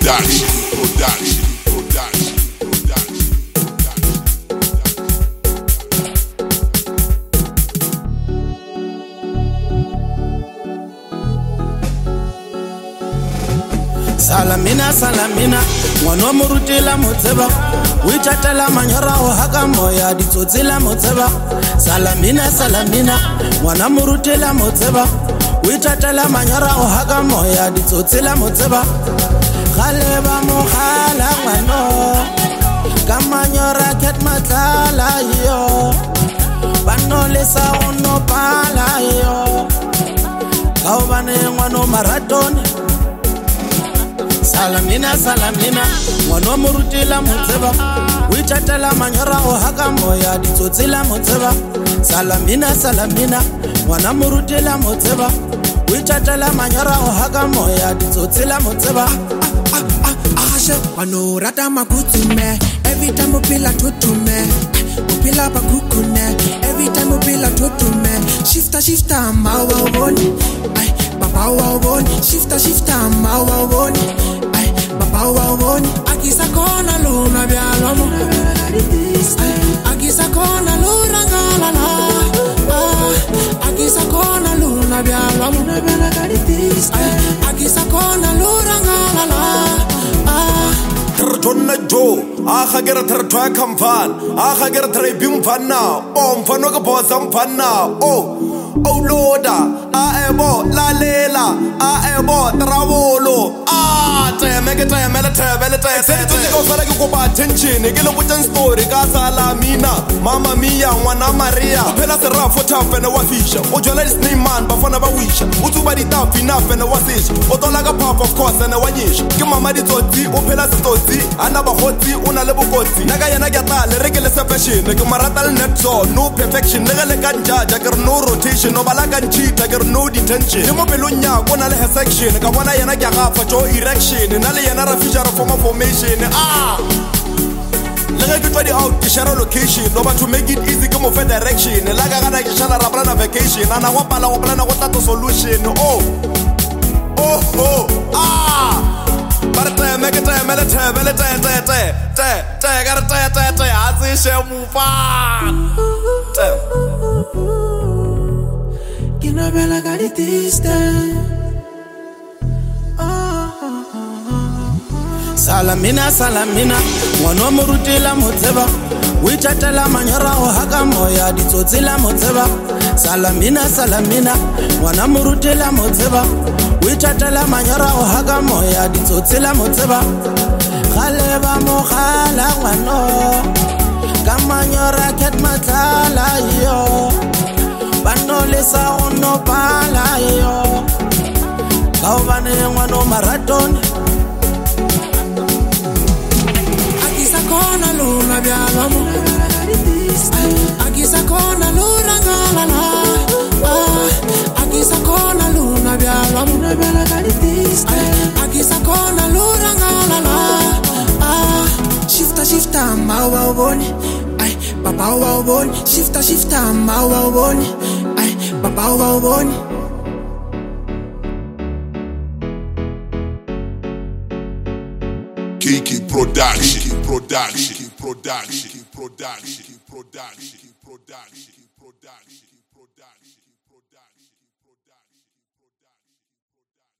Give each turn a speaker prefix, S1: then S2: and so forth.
S1: Production.
S2: Salamina, salamina, ngwana morutela motseba, o ithatela manyora o haka moya ditsotsela motseba. Salamina, salamina, ngwana morutela motseba, o ithatela manyora o haka moya ditsotsela motseba. Gale ba mogala ngwano, ka manyora ket matlala yo, bano le sa ono pala yo, ka o bane ngwano maratone. Salamina, salamina, ngwana morutela motseba, o ithatela manyora o haka moya ditsotsela motseba. Salamina, salamina, ngwana morutela motseba, o ithatela manyora o haka moya ditsotsela motseba.
S3: Ashe wano rata makutume, every time upila tutume, upila bakukune, every time upila tutume. Shifta mawa woni, ay baba wa woni. Shifta mawa woni, ay baba wa woni. Akisa kona luna byalomo, akisa kona luna ngalala, akisa kona luna byalomo, akisa kona luna ngalala.
S4: Tonna Joe, Ahagera Tara Kampan, Ahagera Trebim Pana, Mfano Bosam Pana, oh Loda, Aebo, La Lela, Aebo, Travolo, Megata, Melata, said to go for like go attention, a Gilawatan story, Casa La Mina, Mamma Mia, Wana Maria, Pella Serra for tough and a wafisha, Ojolis name man, Bafana Wish, Utubadi tough enough and a wasish, Otolaga pop of course and a wanish, Kimamadi Toti, Opela Toti, Anaba Hoti, Una Lebukoti, Nagayana Gata, regular separation, like Maratal Netso, no perfection, Negalegan judge, I got no rotation, no Balagan cheat, I got no detention. Mobelunya, one of her section, Kawana Yanaga for Joe erection, and Aliana Fisher from a formation. Let me get out to share location, no but to make it easy, come of a direction, like I got a shall plan a vacation, and I want to plan a solution. But make it a military, I say, move on.
S3: Kina bella got it this time.
S2: Salamina, salamina, ngwana morutela motseba, o ithatela manyora o haka moya ditsotsela motseba. Salamina, salamina, ngwana morutela motseba, o ithatela manyora o haka moya ditsotsela motseba. Gale ba mogala ngwano, ka manyora ket matlala yo, bano le sa ono pala yo, ka o bane ngwano maratone.
S3: Kona luna byalomo, akisa kona luna ngalala, akisa kona luna byalomo, akisa kona luna ngalala. Shifta mawa woni, ay baba wa woni. Shifta mawa woni, ay baba wa woni.
S1: Kiki Production.